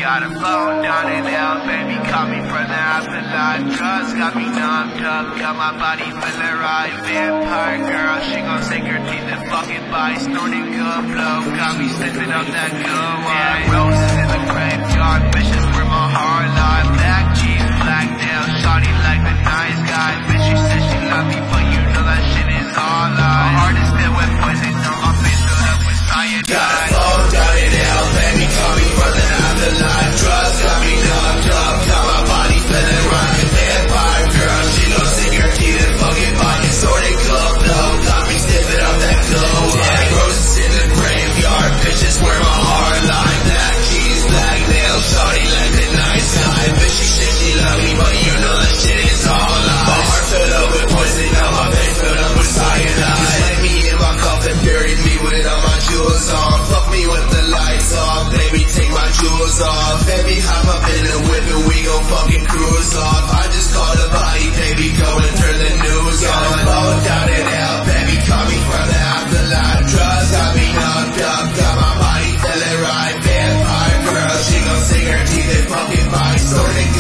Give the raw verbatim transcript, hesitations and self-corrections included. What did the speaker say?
Got a phone down in L, baby, caught me from the afterlife. Drugs got me numbed up, got my body feeling right. Vampire girl, she gon' sink her teeth and fucking bite. Snorting good blow, got me sniffing up that good wine. Roses in the graveyard, bitches where my heart lie. Black jeans, black nails, shawty like the nice guy. Bitch, she said she love me, but you know that shit is all lie. My heart is filled with poison, on my face filled up with cyanide. Got a phone down in L, baby, call me from the afterlife. Drugs got me knocked up, got my body feeling right. Vampire girl, she gon' sink her teeth and fucking bite. Sorting club blow, got me sniffing up that glow. Yeah, roses in the graveyard, bitches where my heart lie. Black jeans, black nails, shawty like a nice guy. Bitch, she said she love me, but you know that shit is all lies. My heart filled up with poison, now my veins filled up with cyanide. Just lay me in my coffin, buried me with all my jewels on. Fuck me with the lights off, baby, take my jewels off. Baby, hop up in the whip and we gon' fucking cruise off. I just called a body, baby, go and turn the news on. Got a phone down in L, baby, call me from the afterlife. Drugs got me knocked up, got my body feeling right. Vampire girl, she gon' sink her teeth and fucking bite. Sorting